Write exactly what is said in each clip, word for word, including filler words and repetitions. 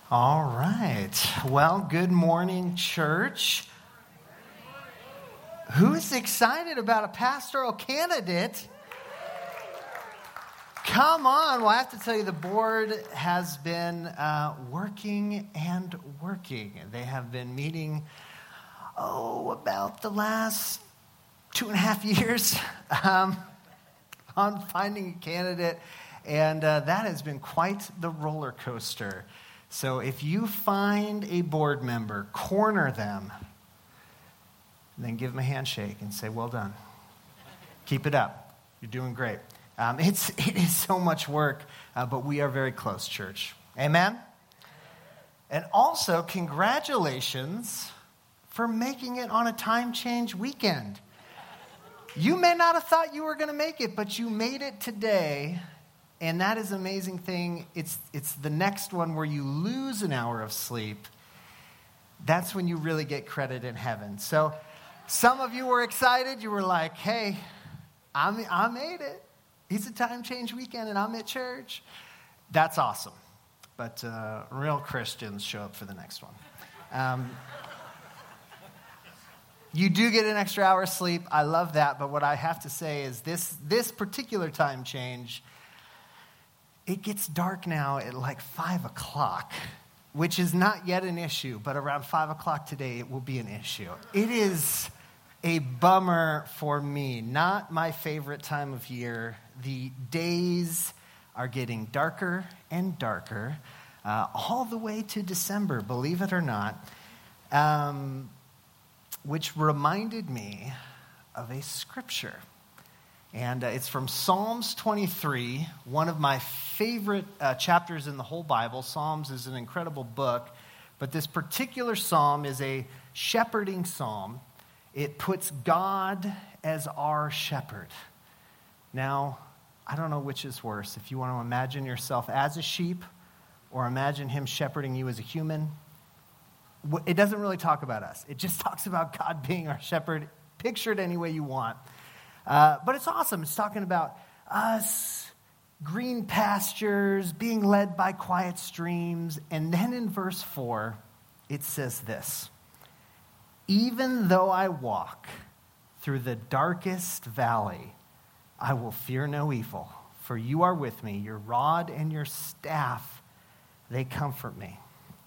All right. Well, good morning, church. Who's excited about a pastoral candidate? Come on. Well, I have to tell you, the board has been uh, working and working. They have been meeting, oh, about the last two and a half years um, on finding a candidate. And uh, that has been quite the roller coaster. So if you find a board member, corner them, and then give them a handshake and say, well done. Keep it up. You're doing great. Um, it's, it is so much work, uh, but we are very close, church. Amen? And also, congratulations for making it on a time change weekend. You may not have thought you were going to make it, but you made it today. And that is an amazing thing. It's it's the next one where you lose an hour of sleep. That's when you really get credit in heaven. So some of you were excited. You were like, hey, I'm, I made it. It's a time change weekend and I'm at church. That's awesome. But uh, real Christians show up for the next one. Um, you do get an extra hour of sleep. I love that. But what I have to say is this this particular time change, it gets dark now at like five o'clock, which is not yet an issue, but around five o'clock today, it will be an issue. It is a bummer for me. Not my favorite time of year. The days are getting darker and darker, uh, all the way to December, believe it or not, um, which reminded me of a scripture. And uh, it's from Psalms twenty-three, one of my favorite uh, chapters in the whole Bible. Psalms is an incredible book, but this particular psalm is a shepherding psalm. It puts God as our shepherd. Now, I don't know which is worse. If you want to imagine yourself as a sheep or imagine him shepherding you as a human, it doesn't really talk about us. It just talks about God being our shepherd. Picture it any way you want. Uh, but it's awesome. It's talking about us, green pastures, being led by quiet streams. And then in verse four, it says this: even though I walk through the darkest valley, I will fear no evil, for you are with me. Your rod and your staff, they comfort me.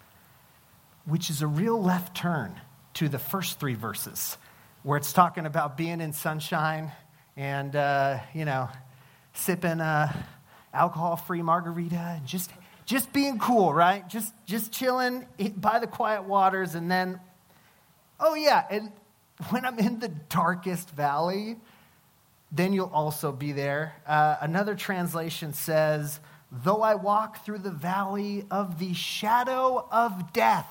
Which is a real left turn to the first three verses, where it's talking about being in sunshine and, uh, you know, sipping a alcohol-free margarita and just just being cool, right? Just just chilling by the quiet waters. And then, oh, yeah, and when I'm in the darkest valley, then you'll also be there. Uh, another translation says, though I walk through the valley of the shadow of death.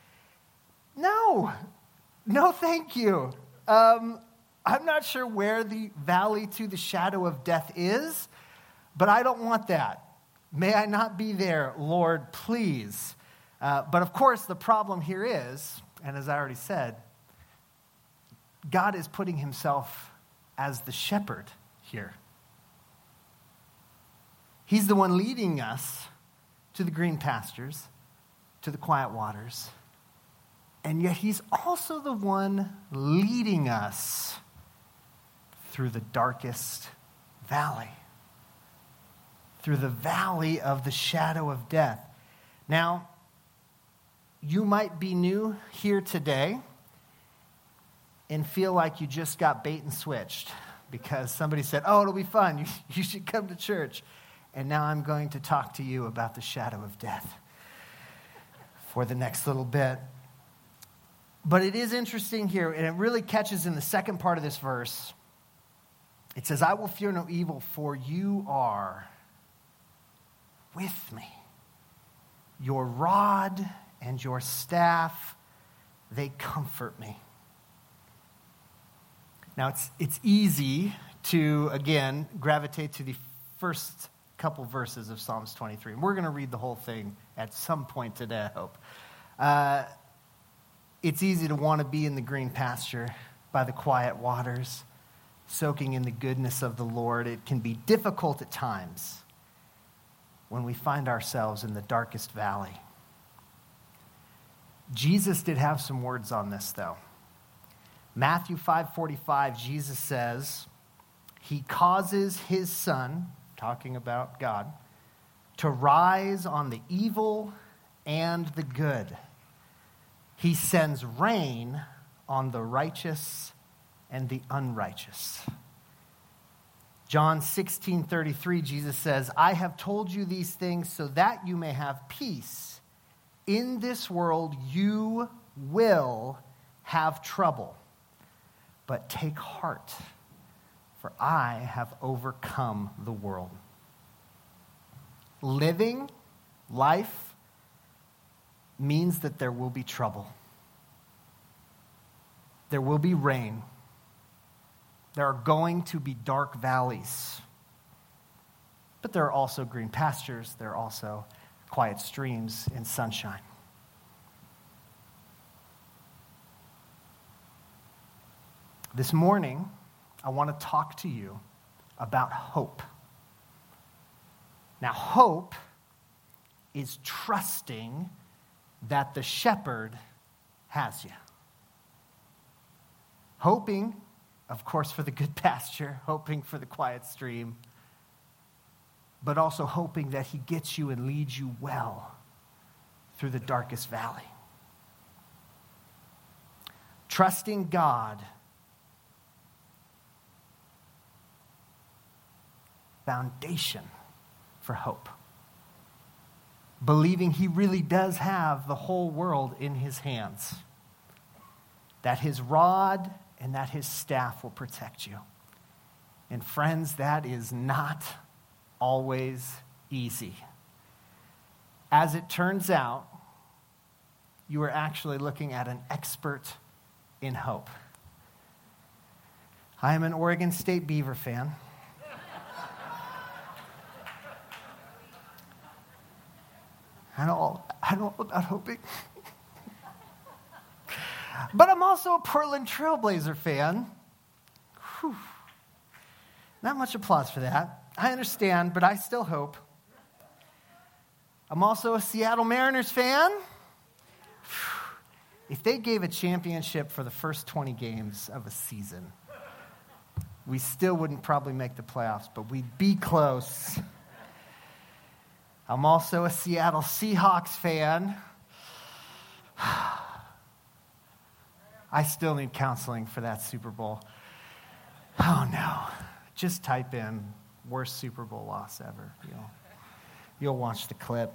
No, no thank you. Um, I'm not sure where the valley to the shadow of death is, but I don't want that. May I not be there, Lord, please. Uh, but of course, the problem here is, and as I already said, God is putting himself as the shepherd here. He's the one leading us to the green pastures, to the quiet waters. And yet he's also the one leading us through the darkest valley, through the valley of the shadow of death. Now, you might be new here today and feel like you just got bait and switched because somebody said, oh, it'll be fun. You, you should come to church. And now I'm going to talk to you about the shadow of death for the next little bit. But it is interesting here, and it really catches in the second part of this verse. It says, I will fear no evil, for you are with me. Your rod and your staff, they comfort me. Now, it's it's easy to, again, gravitate to the first couple verses of Psalms twenty-three. And we're going to read the whole thing at some point today, I hope. Uh, it's easy to want to be in the green pasture by the quiet waters, soaking in the goodness of the Lord. It can be difficult at times when we find ourselves in the darkest valley. Jesus did have some words on this, though. Matthew five forty-five, Jesus says, he causes his sun, talking about God, to rise on the evil and the good. He sends rain on the righteous and the unrighteous. John sixteen thirty-three, Jesus says, I have told you these things so that you may have peace. In this world you will have trouble, but take heart, for I have overcome the world. Living life means that there will be trouble. There will be rain. There are going to be dark valleys. But there are also green pastures. There are also quiet streams and sunshine. This morning, I want to talk to you about hope. Now, hope is trusting that the shepherd has you. Hoping, of course, for the good pasture, hoping for the quiet stream, but also hoping that he gets you and leads you well through the darkest valley. Trusting God, foundation for hope. Believing he really does have the whole world in his hands. That his rod and that his staff will protect you. And friends, that is not always easy. As it turns out, you are actually looking at an expert in hope. I am an Oregon State Beaver fan. I don't, I don't know about hoping. But I'm also a Portland Trailblazer fan. Whew. Not much applause for that. I understand, but I still hope. I'm also a Seattle Mariners fan. If they gave a championship for the first twenty games of a season, we still wouldn't probably make the playoffs, but we'd be close. I'm also a Seattle Seahawks fan. I still need counseling for that Super Bowl. Oh, no. Just type in worst Super Bowl loss ever. You'll, you'll watch the clip.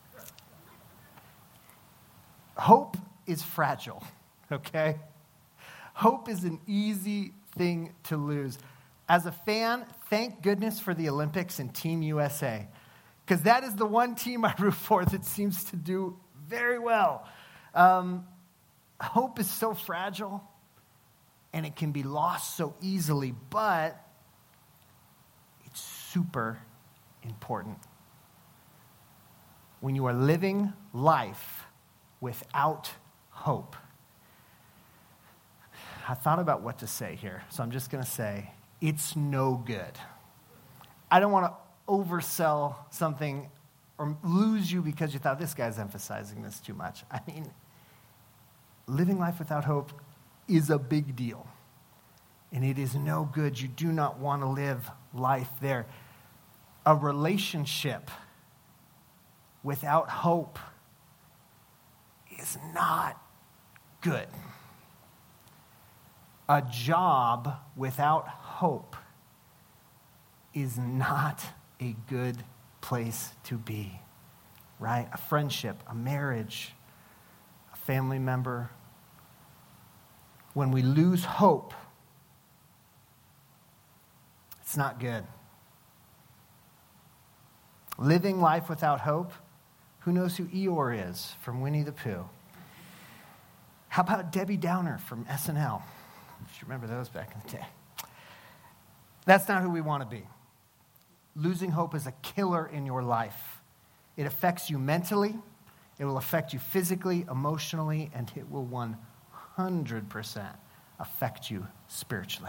Hope is fragile, okay? Hope is an easy thing to lose. As a fan, thank goodness for the Olympics and Team U S A, because that is the one team I root for that seems to do very well. Um, hope is so fragile, and it can be lost so easily, but it's super important. When you are living life without hope, I thought about what to say here, so I'm just going to say, it's no good. I don't want to oversell something or lose you because you thought this guy's emphasizing this too much. I mean, living life without hope is a big deal. And it is no good. You do not want to live life there. A relationship without hope is not good. A job without hope is not a good place to be, right? A friendship, a marriage, a family member. When we lose hope, it's not good. Living life without hope, who knows who Eeyore is from Winnie the Pooh? How about Debbie Downer from S N L? If you remember those back in the day. That's not who we want to be. Losing hope is a killer in your life. It affects you mentally, it will affect you physically, emotionally, and it will one hundred percent affect you spiritually.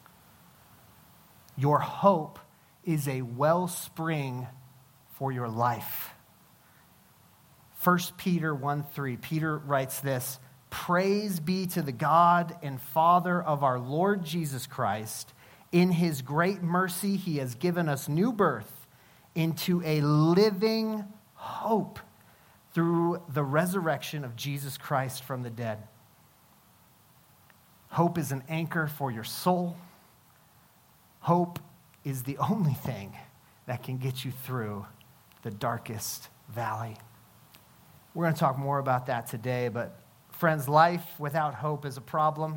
Your hope is a wellspring for your life. First Peter one three, Peter writes this, "Praise be to the God and Father of our Lord Jesus Christ. In his great mercy, he has given us new birth into a living hope through the resurrection of Jesus Christ from the dead." Hope is an anchor for your soul. Hope is the only thing that can get you through the darkest valley. We're going to talk more about that today, but friends, life without hope is a problem.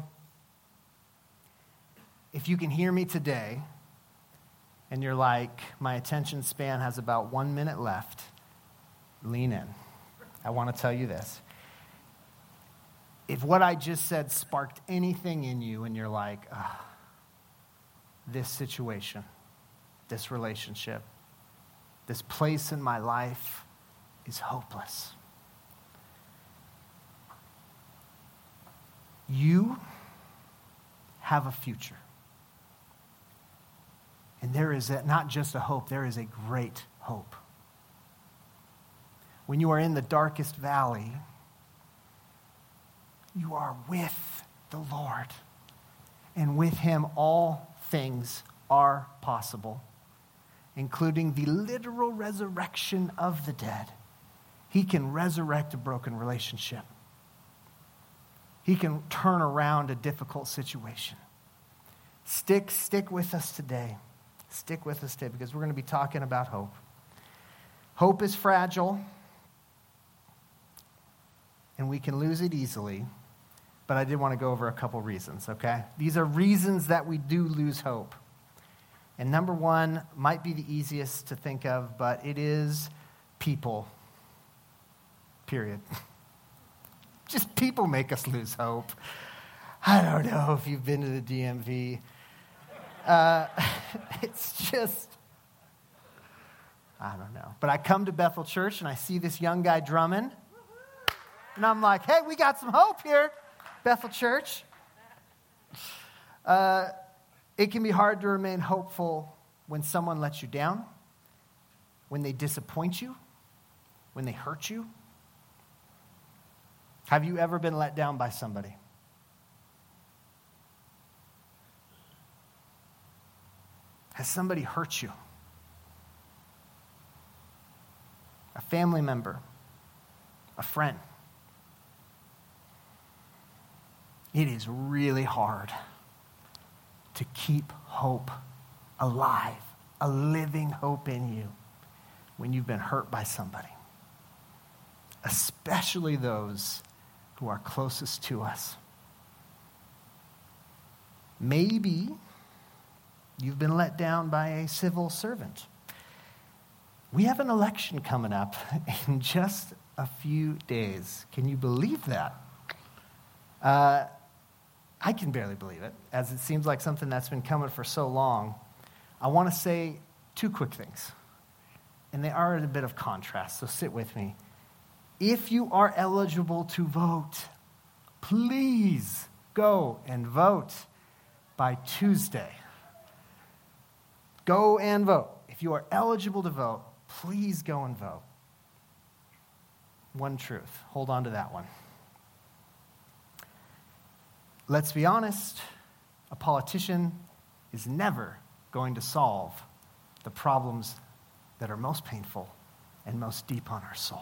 If you can hear me today and you're like, my attention span has about one minute left, lean in. I want to tell you this. If what I just said sparked anything in you and you're like, ah, this situation, this relationship, this place in my life is hopeless. You have a future. And there is a, not just a hope, there is a great hope. When you are in the darkest valley, you are with the Lord. And with him, all things are possible, including the literal resurrection of the dead. He can resurrect a broken relationship. He can turn around a difficult situation. Stick, stick with us today. Stick with us today because we're going to be talking about hope. Hope is fragile, and we can lose it easily, but I did want to go over a couple reasons, okay? These are reasons that we do lose hope. And number one might be the easiest to think of, but it is people, period. Just people make us lose hope. I don't know if you've been to the D M V. Uh, it's just, I don't know. But I come to Bethel Church and I see this young guy drumming. And I'm like, hey, we got some hope here, Bethel Church. Uh, it can be hard to remain hopeful when someone lets you down, when they disappoint you, when they hurt you. Have you ever been let down by somebody? Has somebody hurt you? A family member? A friend? It is really hard to keep hope alive, a living hope in you when you've been hurt by somebody, especially those who are closest to us. Maybe you've been let down by a civil servant. We have an election coming up in just a few days. Can you believe that? Uh, I can barely believe it, as it seems like something that's been coming for so long. I want to say two quick things, and they are in a bit of contrast, so sit with me. If you are eligible to vote, please go and vote by Tuesday. Go and vote. If you are eligible to vote, please go and vote. One truth. Hold on to that one. Let's be honest, a politician is never going to solve the problems that are most painful and most deep on our soul.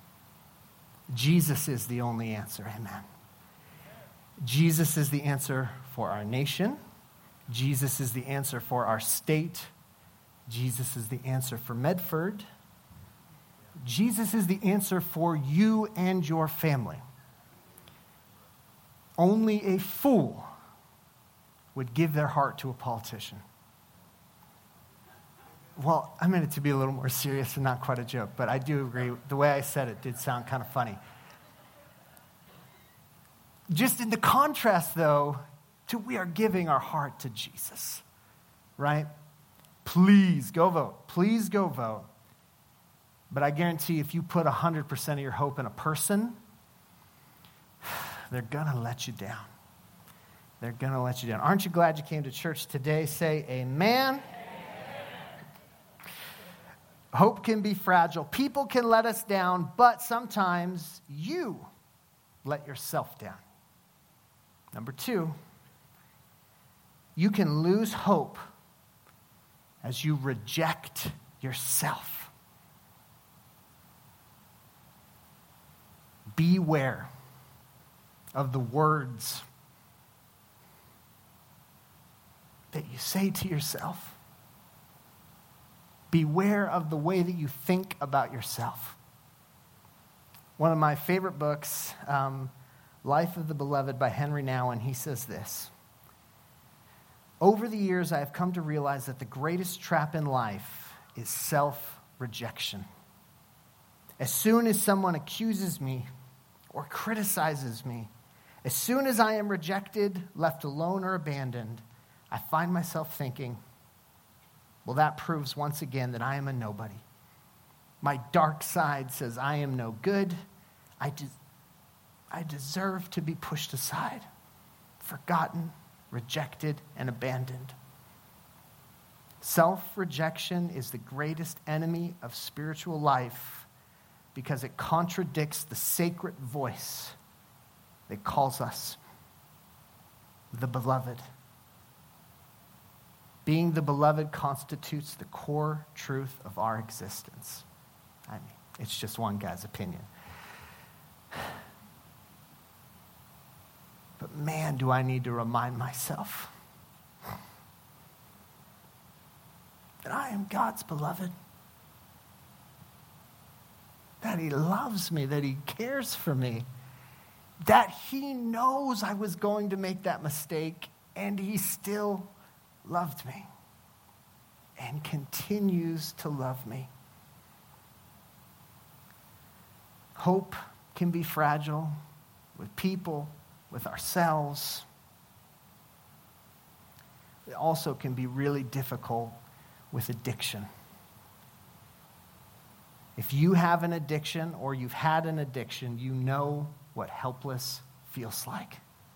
Jesus is the only answer, amen. Jesus is the answer for our nation. Jesus is the answer for our state. Jesus is the answer for Medford. Jesus is the answer for you and your family. Only a fool would give their heart to a politician. Well, I meant it to be a little more serious and not quite a joke, but I do agree. The way I said it did sound kind of funny. Just in the contrast, though, to we are giving our heart to Jesus, right? Please go vote. Please go vote. But I guarantee if you put one hundred percent of your hope in a person, they're going to let you down. They're going to let you down. Aren't you glad you came to church today? Say amen. Hope can be fragile. People can let us down, but sometimes you let yourself down. Number two, you can lose hope as you reject yourself. Beware of the words that you say to yourself. Beware of the way that you think about yourself. One of my favorite books, um, Life of the Beloved by Henry Nouwen, he says this: over the years, I have come to realize that the greatest trap in life is self-rejection. As soon as someone accuses me or criticizes me, as soon as I am rejected, left alone, or abandoned, I find myself thinking, well, that proves once again that I am a nobody. My dark side says I am no good. I, de- I deserve to be pushed aside, forgotten, rejected, and abandoned. Self-rejection is the greatest enemy of spiritual life because it contradicts the sacred voice that calls us the beloved. Being the beloved constitutes the core truth of our existence. I mean, it's just one guy's opinion. But man, do I need to remind myself that I am God's beloved, that he loves me, that he cares for me, that he knows I was going to make that mistake, and he still loved me and continues to love me. Hope can be fragile with people, with ourselves. It also can be really difficult with addiction. If you have an addiction or you've had an addiction, you know what helpless feels like.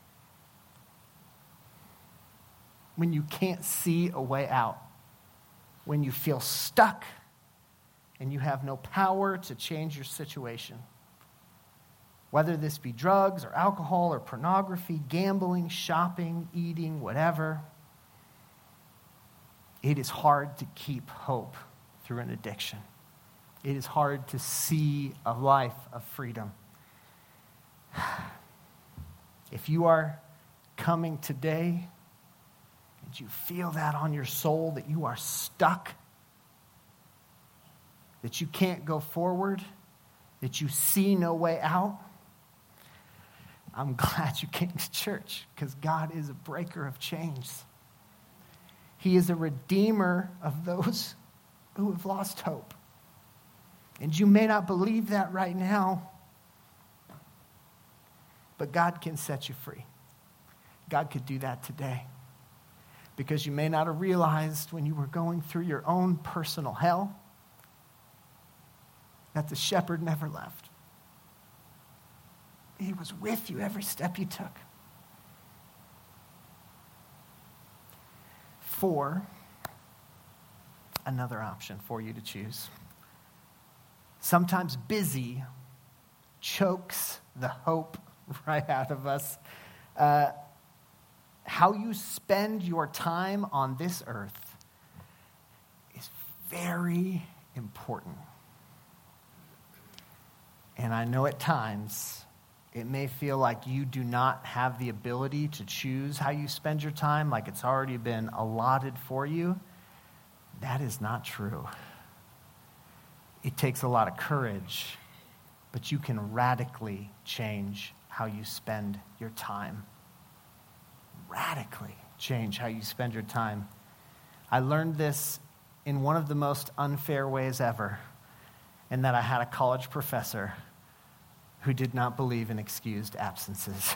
When you can't see a way out, when you feel stuck and you have no power to change your situation. Whether this be drugs or alcohol or pornography, gambling, shopping, eating, whatever, it is hard to keep hope through an addiction. It is hard to see a life of freedom. If you are coming today and you feel that on your soul, that you are stuck, that you can't go forward, that you see no way out, I'm glad you came to church, because God is a breaker of chains. He is a redeemer of those who have lost hope. And you may not believe that right now, but God can set you free. God could do that today. Because you may not have realized when you were going through your own personal hell that the shepherd never left. He was with you every step you took. Four, another option for you to choose. Sometimes busy chokes the hope right out of us. Uh, how you spend your time on this earth is very important. And I know at times it may feel like you do not have the ability to choose how you spend your time, like it's already been allotted for you. That is not true. It takes a lot of courage, but you can radically change how you spend your time. Radically change how you spend your time. I learned this in one of the most unfair ways ever, in that I had a college professor who did not believe in excused absences.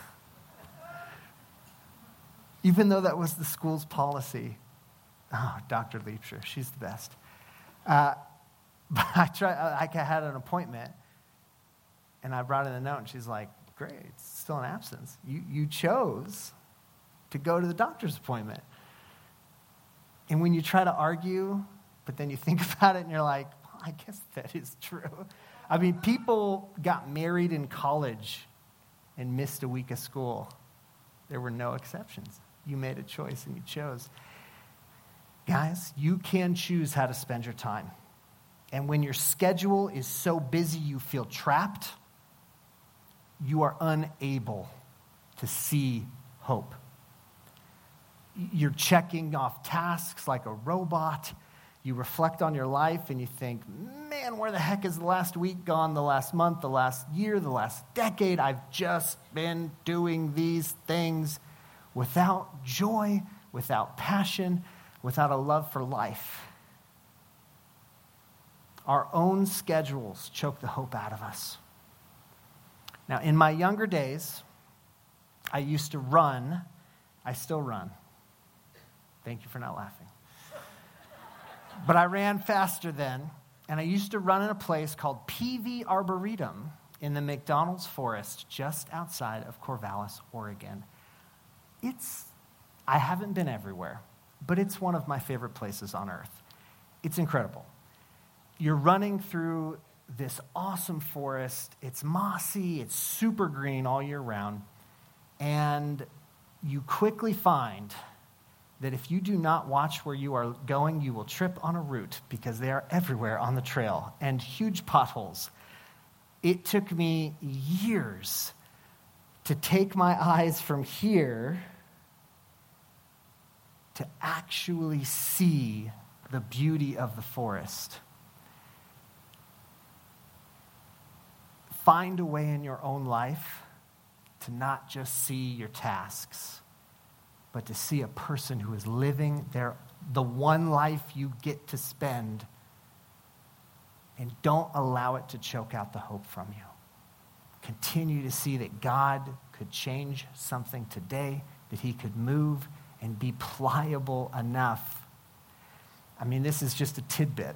Even though that was the school's policy. Oh, Doctor Leipsher, she's the best. Uh, but I, tried, I had an appointment, and I brought in a note, and she's like, great, it's still an absence. You, you chose to go to the doctor's appointment. And when you try to argue, but then you think about it, and you're like, I guess that is true. I mean, people got married in college and missed a week of school. There were no exceptions. You made a choice and you chose. Guys, you can choose how to spend your time. And when your schedule is so busy you feel trapped, you are unable to see hope. You're checking off tasks like a robot. You reflect on your life and you think, man, where the heck is the last week gone, the last month, the last year, the last decade? I've just been doing these things without joy, without passion, without a love for life. Our own schedules choke the hope out of us. Now, in my younger days, I used to run. I still run. Thank you for not laughing. But I ran faster then, and I used to run in a place called P V Arboretum in the McDonald's Forest just outside of Corvallis, Oregon. It's, I haven't been everywhere, but it's one of my favorite places on earth. It's incredible. You're running through this awesome forest. It's mossy, it's super green all year round, and you quickly find that if you do not watch where you are going, you will trip on a root because they are everywhere on the trail and huge potholes. It took me years to take my eyes from here to actually see the beauty of the forest. Find a way in your own life to not just see your tasks, but to see a person who is living their, the one life you get to spend, and don't allow it to choke out the hope from you. Continue to see that God could change something today, that he could move and be pliable enough. I mean, this is just a tidbit,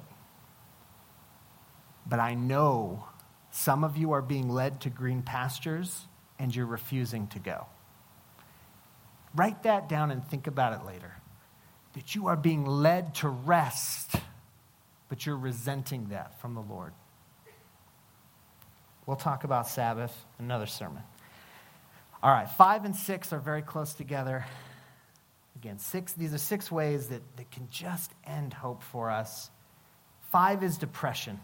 but I know some of you are being led to green pastures and you're refusing to go. Write that down and think about it later. That you are being led to rest, but you're resenting that from the Lord. We'll talk about Sabbath, another sermon. All right, five and six are very close together. Again, six, these are six ways that, that can just end hope for us. Five is depression.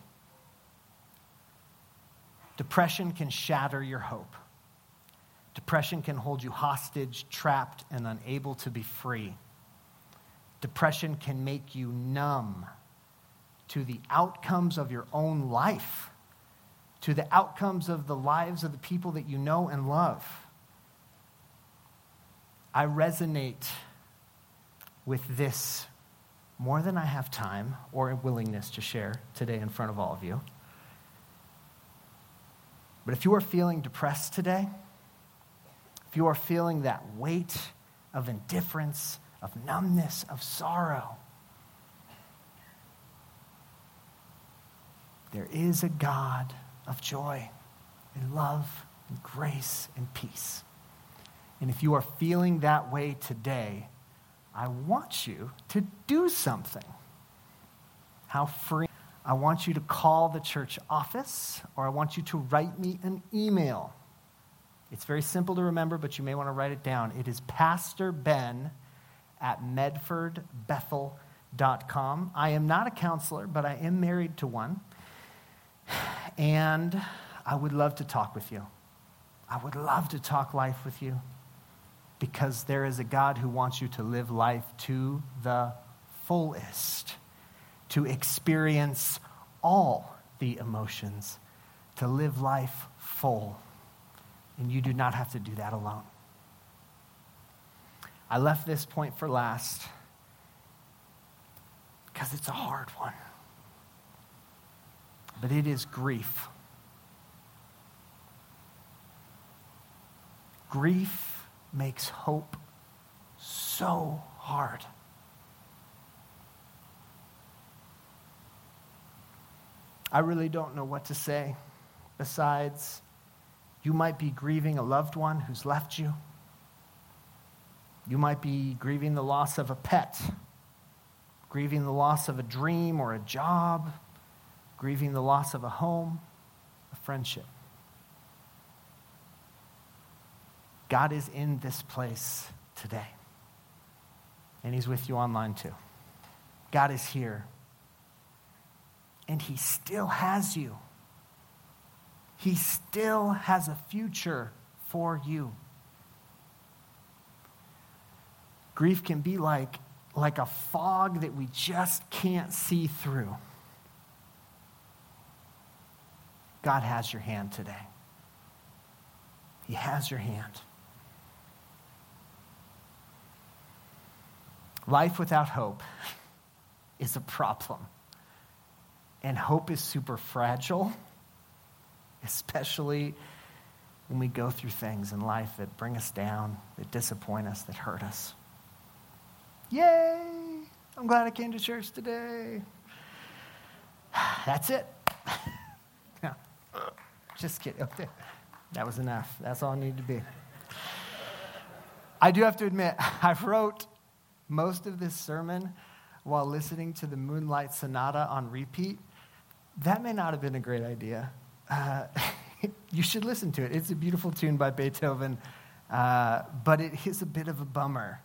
Depression can shatter your hope. Depression can hold you hostage, trapped, and unable to be free. Depression can make you numb to the outcomes of your own life, to the outcomes of the lives of the people that you know and love. I resonate with this more than I have time or willingness to share today in front of all of you. But if you are feeling depressed today, if you are feeling that weight of indifference, of numbness, of sorrow, there is a God of joy and love and grace and peace. And if you are feeling that way today, I want you to do something. How free? I want you to call the church office, or I want you to write me an email. It's very simple to remember, but you may want to write it down. It is Pastor Ben at medford bethel dot com. I am not a counselor, but I am married to one. And I would love to talk with you. I would love to talk life with you, because there is a God who wants you to live life to the fullest, to experience all the emotions, to live life full. And you do not have to do that alone. I left this point for last because it's a hard one. But it is grief. Grief makes hope so hard. I really don't know what to say besides, you might be grieving a loved one who's left you. You might be grieving the loss of a pet, grieving the loss of a dream or a job, grieving the loss of a home, a friendship. God is in this place today. And he's with you online too. God is here. And he still has you. He still has a future for you. Grief can be like, like a fog that we just can't see through. God has your hand today. He has your hand. Life without hope is a problem. And hope is super fragile, especially when we go through things in life that bring us down, that disappoint us, that hurt us. Yay! I'm glad I came to church today. That's it. No, just kidding. Okay. That was enough. That's all it needed to be. I do have to admit, I wrote most of this sermon while listening to the Moonlight Sonata on repeat. That may not have been a great idea. Uh, you should listen to it. It's a beautiful tune by Beethoven, uh, but it is a bit of a bummer.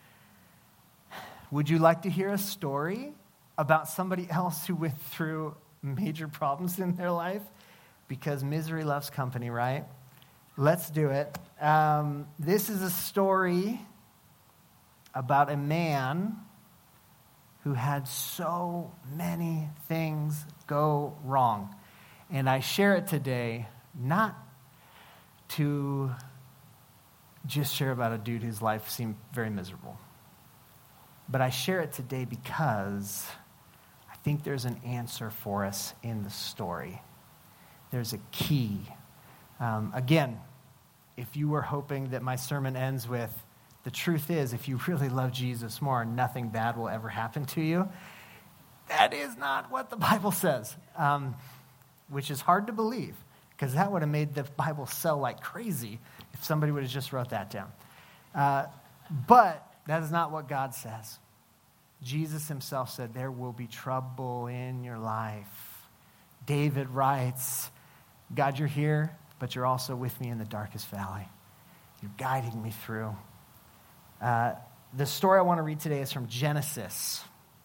Would you like to hear a story about somebody else who went through major problems in their life? Because misery loves company, right? Let's do it. Um, this is a story about a man who had so many things go wrong. And I share it today not to just share about a dude whose life seemed very miserable. But I share it today because I think there's an answer for us in the story. There's a key. Um, again, if you were hoping that my sermon ends with, the truth is, if you really love Jesus more, nothing bad will ever happen to you, that is not what the Bible says, um, which is hard to believe, because that would have made the Bible sell like crazy if somebody would have just wrote that down. Uh, but that is not what God says. Jesus himself said, there will be trouble in your life. David writes, God, you're here, but you're also with me in the darkest valley. You're guiding me through. Uh, the story I want to read today is from Genesis.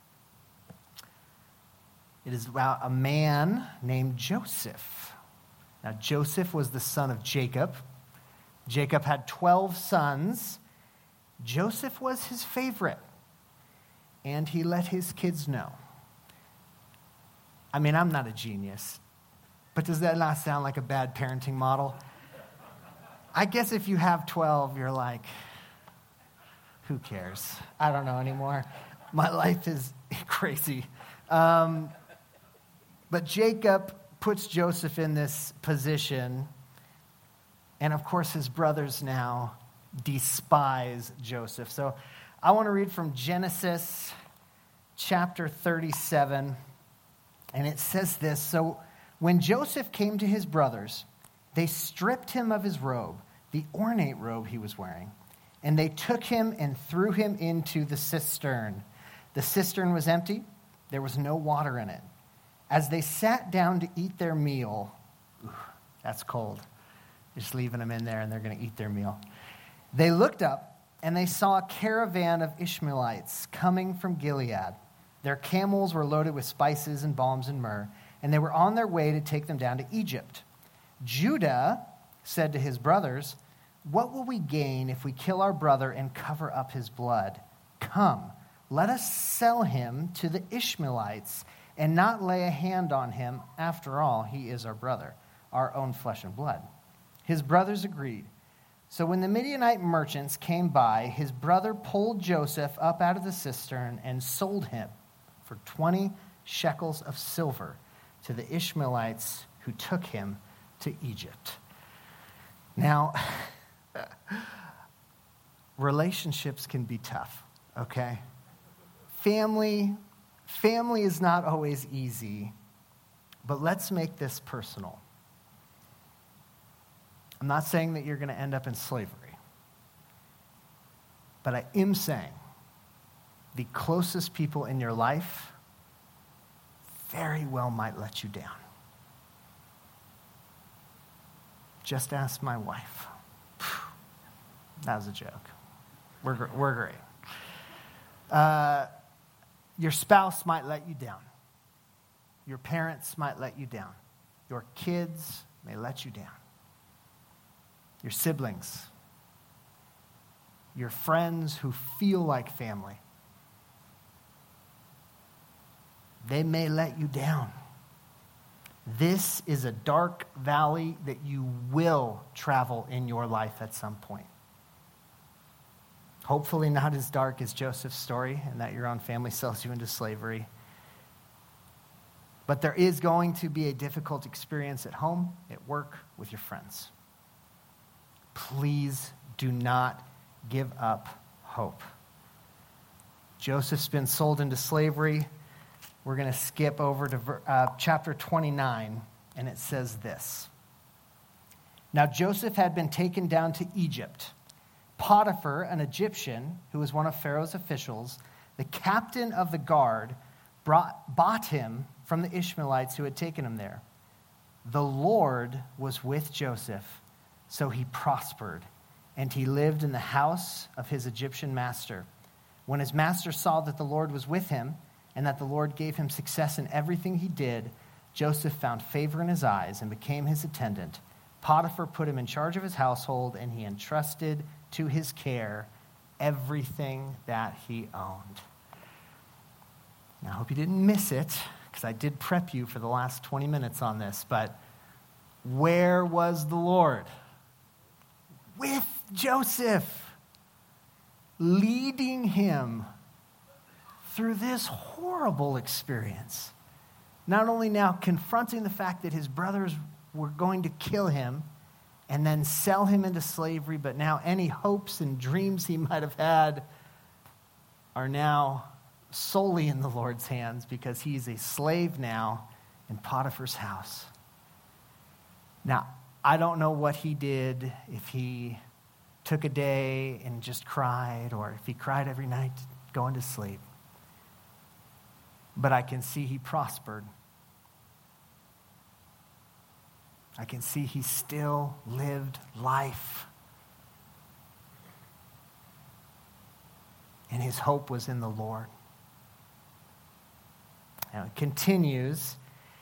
It is about a man named Joseph. Now, Joseph was the son of Jacob. Jacob had twelve sons. Joseph was his favorite, and he let his kids know. I mean, I'm not a genius, but does that not sound like a bad parenting model? I guess if you have twelve, you're like, who cares? I don't know anymore. My life is crazy. Um, but Jacob puts Joseph in this position, and of course his brothers now despise Joseph. So I want to read from Genesis chapter thirty-seven, and it says this. So when Joseph came to his brothers, they stripped him of his robe, the ornate robe he was wearing, and they took him and threw him into the cistern. The cistern was empty. There was no water in it. As they sat down to eat their meal, ooh, that's cold. Just leaving them in there and they're going to eat their meal. They looked up and they saw a caravan of Ishmaelites coming from Gilead. Their camels were loaded with spices and balms and myrrh, and they were on their way to take them down to Egypt. Judah said to his brothers, what will we gain if we kill our brother and cover up his blood? Come, let us sell him to the Ishmaelites and not lay a hand on him. After all, he is our brother, our own flesh and blood. His brothers agreed. So when the Midianite merchants came by, his brother pulled Joseph up out of the cistern and sold him for twenty shekels of silver to the Ishmaelites who took him to Egypt. Now, relationships can be tough, okay? Family, family is not always easy, but let's make this personal. I'm not saying that you're going to end up in slavery, but I am saying the closest people in your life, very well might let you down. Just ask my wife. That was a joke. We're, we're great. Uh, your spouse might let you down. Your parents might let you down. Your kids may let you down. Your siblings. Your friends who feel like family. They may let you down. This is a dark valley that you will travel in your life at some point. Hopefully not as dark as Joseph's story and that your own family sells you into slavery. But there is going to be a difficult experience at home, at work, with your friends. Please do not give up hope. Joseph's been sold into slavery. We're going to skip over to uh, chapter twenty-nine, and it says this. Now Joseph had been taken down to Egypt. Potiphar, an Egyptian, who was one of Pharaoh's officials, the captain of the guard, brought, bought him from the Ishmaelites who had taken him there. The Lord was with Joseph, so he prospered, and he lived in the house of his Egyptian master. When his master saw that the Lord was with him, and that the Lord gave him success in everything he did, Joseph found favor in his eyes and became his attendant. Potiphar put him in charge of his household, and he entrusted to his care everything that he owned. Now, I hope you didn't miss it, because I did prep you for the last twenty minutes on this, but where was the Lord? With Joseph, leading him through this horrible experience. Not only now confronting the fact that his brothers were going to kill him and then sell him into slavery, but now any hopes and dreams he might have had are now solely in the Lord's hands because he's a slave now in Potiphar's house. Now, I don't know what he did, if he took a day and just cried, or if he cried every night going to sleep. But I can see he prospered. I can see he still lived life. And his hope was in the Lord. Now it continues.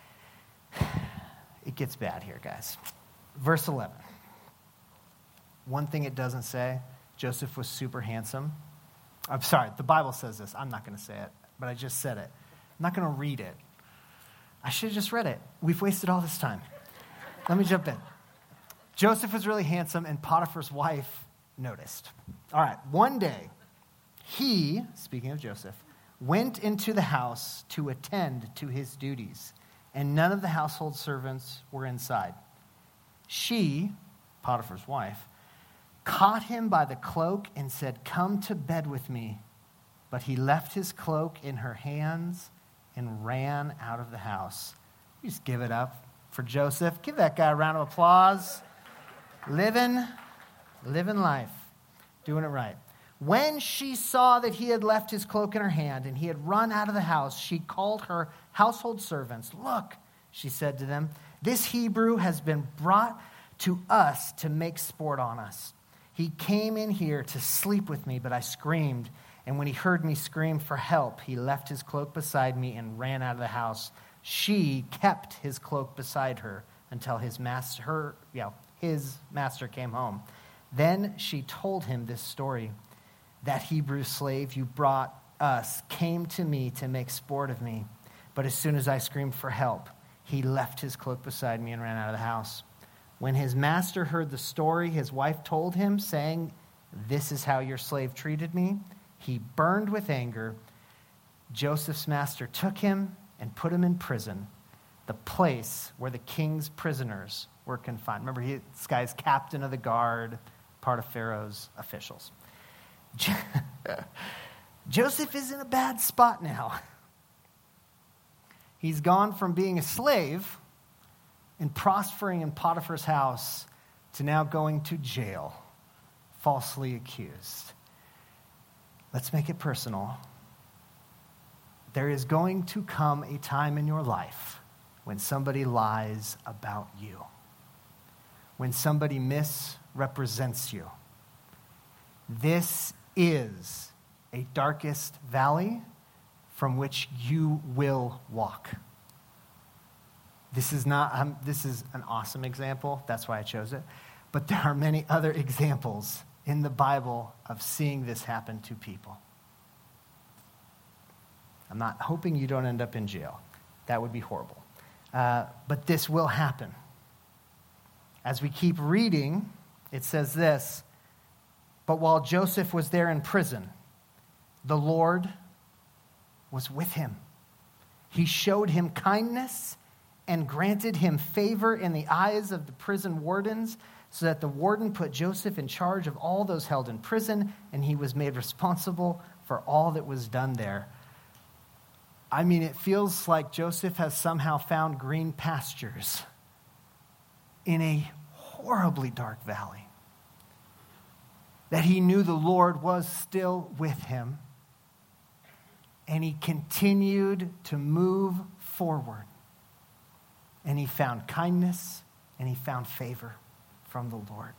It gets bad here, guys. Verse eleven. One thing it doesn't say, Joseph was super handsome. I'm sorry, the Bible says this. I'm not going to say it, but I just said it. I'm not going to read it. I should have just read it. We've wasted all this time. Let me jump in. Joseph was really handsome, and Potiphar's wife noticed. All right, one day, he, speaking of Joseph, went into the house to attend to his duties, and none of the household servants were inside. She, Potiphar's wife, caught him by the cloak and said, "Come to bed with me." But he left his cloak in her hands and ran out of the house. You just give it up for Joseph. Give that guy a round of applause. Living, living life, doing it right. When she saw that he had left his cloak in her hand and he had run out of the house, she called her household servants. "Look," she said to them, "this Hebrew has been brought to us to make sport on us. He came in here to sleep with me, but I screamed. And when he heard me scream for help, he left his cloak beside me and ran out of the house. She kept his cloak beside her until his master, her, yeah, his master came home. Then she told him this story. That Hebrew slave you brought us came to me to make sport of me. But as soon as I screamed for help, he left his cloak beside me and ran out of the house. When his master heard the story, his wife told him, saying, 'This is how your slave treated me.' He burned with anger. Joseph's master took him and put him in prison, the place where the king's prisoners were confined." Remember, he, this guy's captain of the guard, part of Pharaoh's officials. Joseph is in a bad spot now. He's gone from being a slave and prospering in Potiphar's house to now going to jail, falsely accused. Let's make it personal. there is going to come a time in your life when somebody lies about you, when somebody misrepresents you. This is a darkest valley from which you will walk. This is not, um, this is an awesome example. That's why I chose it. But there are many other examples in the Bible of seeing this happen to people. I'm not hoping you don't end up in jail. That would be horrible. Uh, but this will happen. As we keep reading, it says this, but while Joseph was there in prison, the Lord was with him. He showed him kindness and granted him favor in the eyes of the prison wardens, so that the warden put Joseph in charge of all those held in prison, and he was made responsible for all that was done there. I mean, it feels like Joseph has somehow found green pastures in a horribly dark valley. That he knew the Lord was still with him, and he continued to move forward. And he found kindness, and he found favor from the Lord.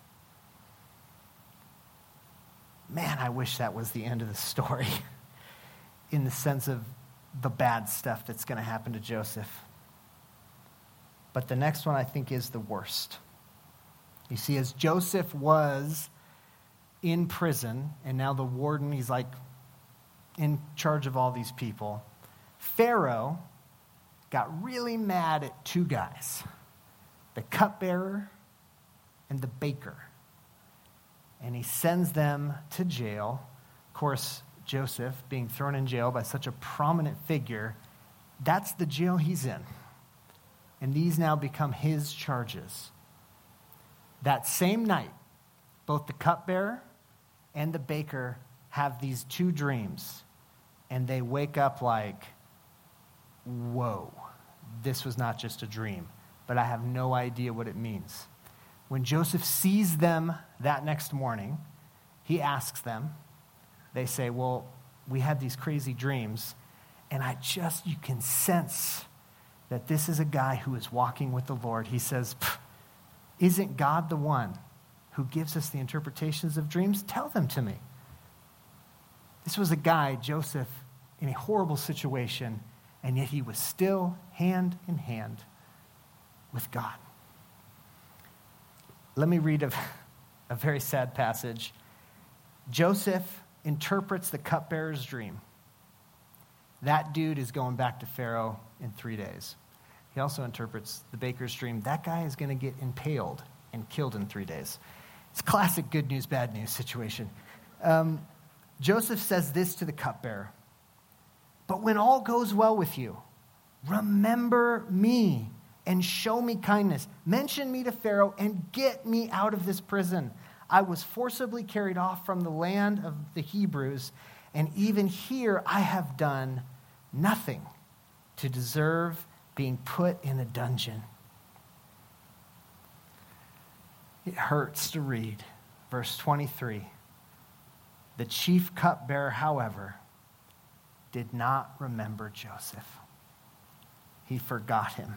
Man, I wish that was the end of the story in the sense of the bad stuff that's going to happen to Joseph. But the next one I think is the worst. You see, as Joseph was in prison, and now the warden, he's like in charge of all these people, Pharaoh got really mad at two guys, the cupbearer and the baker. And he sends them to jail. Of course, Joseph being thrown in jail by such a prominent figure, that's the jail he's in. And these now become his charges. That same night, both the cupbearer and the baker have these two dreams. And they wake up like, whoa, this was not just a dream, but I have no idea what it means. When Joseph sees them that next morning, he asks them. They say, well, we had these crazy dreams, and I just, you can sense that this is a guy who is walking with the Lord. He says, isn't God the one who gives us the interpretations of dreams? Tell them to me. This was a guy, Joseph, in a horrible situation, and yet he was still hand in hand with God. Let me read a, a very sad passage. Joseph interprets the cupbearer's dream. That dude is going back to Pharaoh in three days. He also interprets the baker's dream. That guy is going to get impaled and killed in three days. It's a classic good news, bad news situation. Um, Joseph says this to the cupbearer. But when all goes well with you, remember me and show me kindness. Mention me to Pharaoh and get me out of this prison. I was forcibly carried off from the land of the Hebrews, and even here I have done nothing to deserve being put in a dungeon. It hurts to read. Verse twenty-three. The chief cupbearer, however, did not remember Joseph. He forgot him.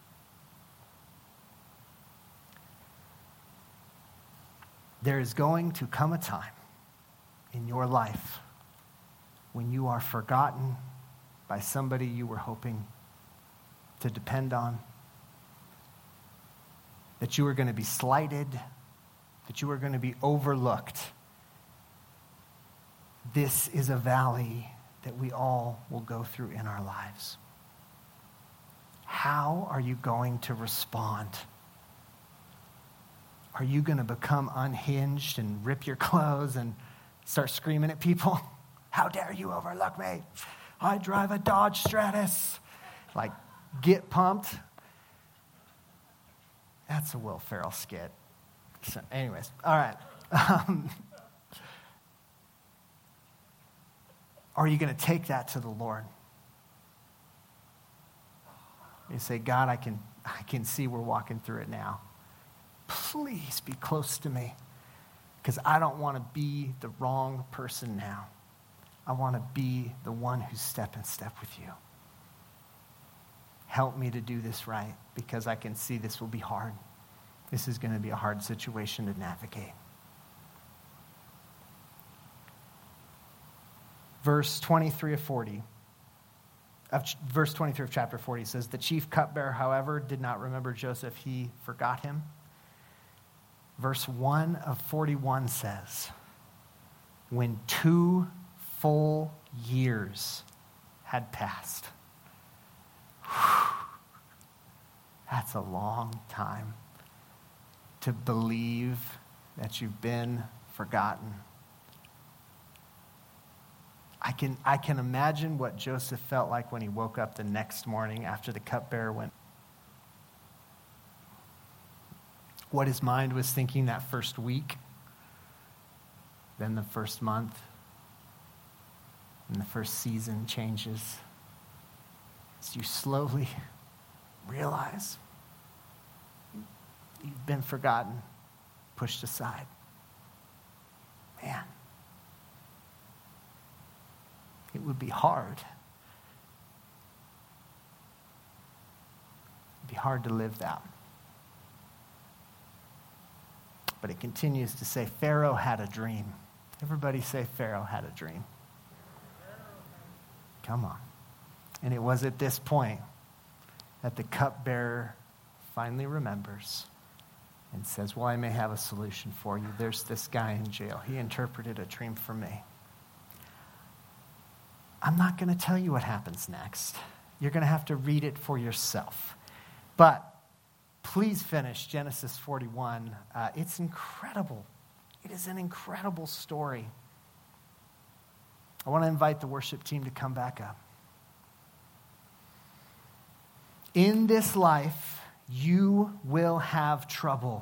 There is going to come a time in your life when you are forgotten by somebody you were hoping to depend on, that you are going to be slighted, that you are going to be overlooked. This is a valley that we all will go through in our lives. How are you going to respond? Are you going to become unhinged and rip your clothes and start screaming at people? How dare you overlook me? I drive a Dodge Stratus. Like, get pumped. That's a Will Ferrell skit. So anyways, all right. Um, are you going to take that to the Lord? You say, God, I can, I can see we're walking through it now. Please be close to me, because I don't want to be the wrong person now. I want to be the one who's step in step with you. Help me to do this right, because I can see this will be hard. This is going to be a hard situation to navigate. Verse twenty-three of forty, of ch- verse twenty-three of chapter forty says, the chief cupbearer, however, did not remember Joseph. He forgot him. Verse one of forty-one says, when two full years had passed. Whew, that's a long time to believe that you've been forgotten. I can, I can imagine what Joseph felt like when he woke up the next morning after the cupbearer went. What his mind was thinking that first week, then the first month, and the first season changes. As you slowly realize you've been forgotten, pushed aside. Man. It would be hard. It'd be hard to live that. But it continues to say, Pharaoh had a dream. Everybody say, Pharaoh had a dream. Come on. And it was at this point that the cupbearer finally remembers and says, well, I may have a solution for you. There's this guy in jail. He interpreted a dream for me. I'm not going to tell you what happens next. You're going to have to read it for yourself. But please finish Genesis forty-one. Uh, it's incredible. It is an incredible story. I want to invite the worship team to come back up. In this life, you will have trouble.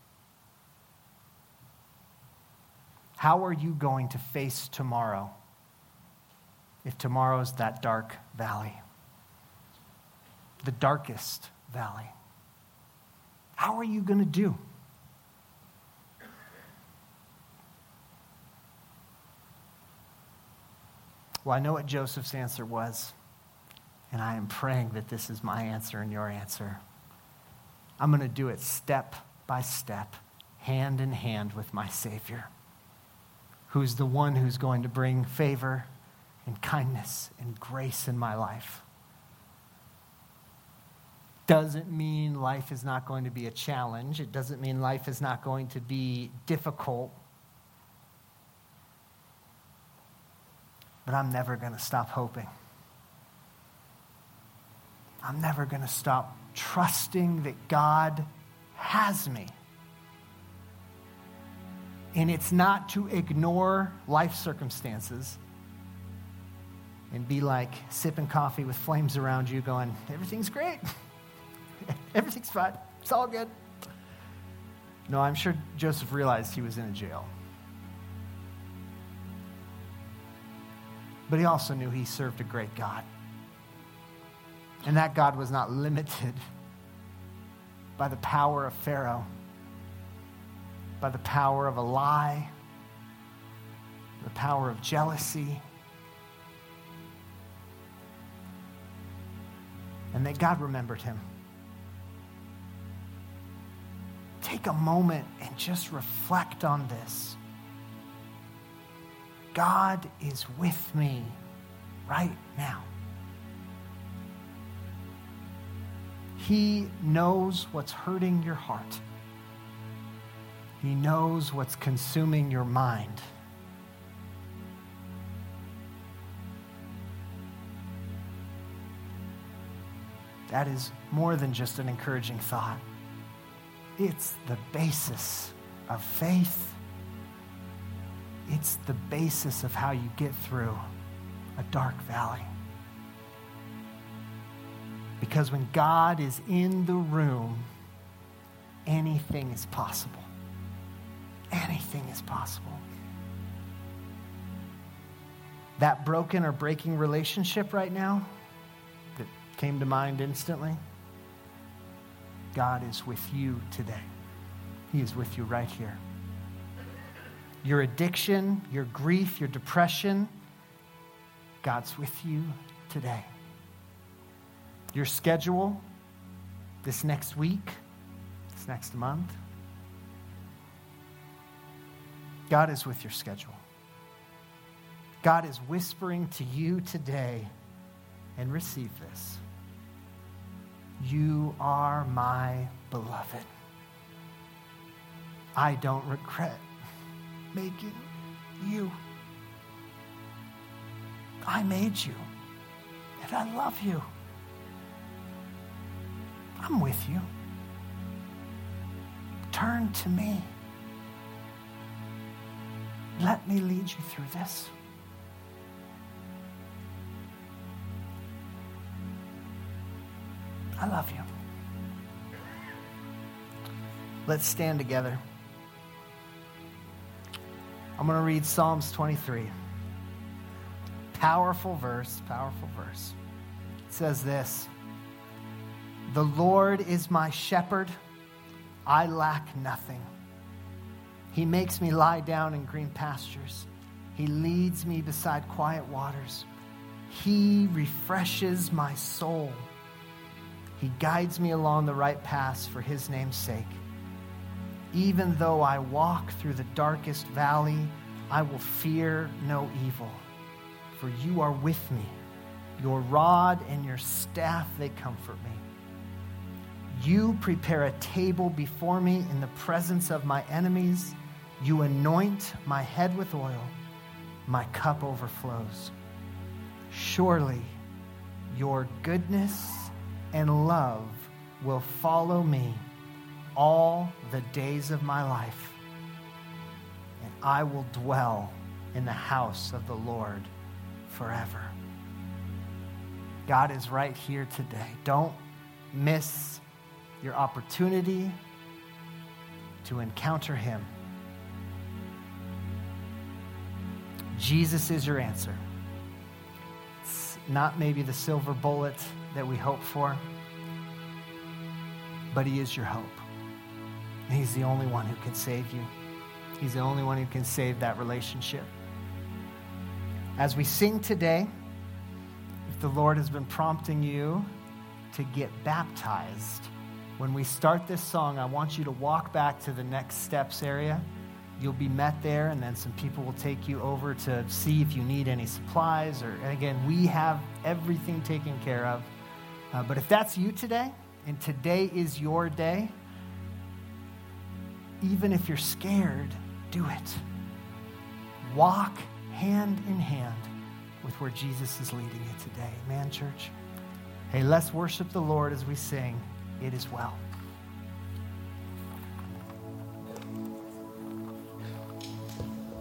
How are you going to face tomorrow? If tomorrow is that dark valley, the darkest valley, how are you going to do? Well, I know what Joseph's answer was, and I am praying that this is my answer and your answer. I'm going to do it step by step, hand in hand with my Savior, who's the one who's going to bring favor and kindness and grace in my life. Doesn't mean life is not going to be a challenge. It doesn't mean life is not going to be difficult. But I'm never going to stop hoping. I'm never going to stop trusting that God has me. And it's not to ignore life circumstances and be like sipping coffee with flames around you going, everything's great. Everything's fine. It's all good. No, I'm sure Joseph realized he was in a jail. But he also knew he served a great God. And that God was not limited by the power of Pharaoh, by the power of a lie, the power of jealousy. And that God remembered him. Take a moment and just reflect on this. God is with me right now. He knows what's hurting your heart. He knows what's consuming your mind. That is more than just an encouraging thought. It's the basis of faith. It's the basis of how you get through a dark valley. Because when God is in the room, anything is possible. Anything is possible. That broken or breaking relationship right now that came to mind instantly, God is with you today. He is with you right here. Your addiction, your grief, your depression, God's with you today. Your schedule this next week, this next month, God is with your schedule. God is whispering to you today, and receive this. You are my beloved. I don't regret making you. I made you, and I love you. I'm with you. Turn to me. Let me lead you through this. I love you. Let's stand together. I'm going to read Psalms twenty-three. Powerful verse, powerful verse. It says this: the Lord is my shepherd, I lack nothing. He makes me lie down in green pastures. He leads me beside quiet waters. He refreshes my soul. He guides me along the right paths for his name's sake. Even though I walk through the darkest valley, I will fear no evil, for you are with me. Your rod and your staff, they comfort me. You prepare a table before me in the presence of my enemies. You anoint my head with oil. My cup overflows. Surely your goodness and love will follow me all the days of my life, and I will dwell in the house of the Lord forever. God is right here today. Don't miss your opportunity to encounter him. Jesus is your answer. It's not maybe the silver bullet that we hope for, but he is your hope. And he's the only one who can save you. He's the only one who can save that relationship. As we sing today, if the Lord has been prompting you to get baptized, when we start this song, I want you to walk back to the next steps area. You'll be met there, and then some people will take you over to see if you need any supplies. Or, and again, we have everything taken care of. Uh, but if that's you today, and today is your day, even if you're scared, do it. Walk hand in hand with where Jesus is leading you today. Amen, church? Hey, let's worship the Lord as we sing, "It Is Well."